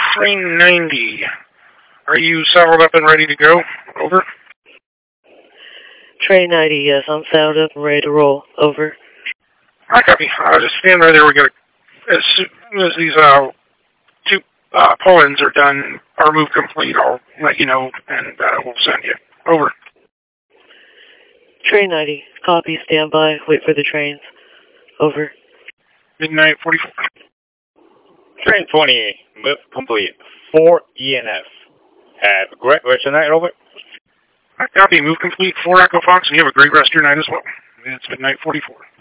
Train 90. Are you saddled up and ready to go? Over. Train 90, yes, I'm saddled up and ready to roll. Over. I copy. Just stand right there. We're gonna, as soon as these two pull-ins are done, our move complete, I'll let you know, and we'll send you. Over. Train 90, copy, stand by, wait for the trains. Over. Midnight 44. Train 20, move complete. 4 ENF. Have a great rest of the night, over. I copy. Move complete. 4 Echo Fox, and you have a great rest of your night as well. It's midnight 44.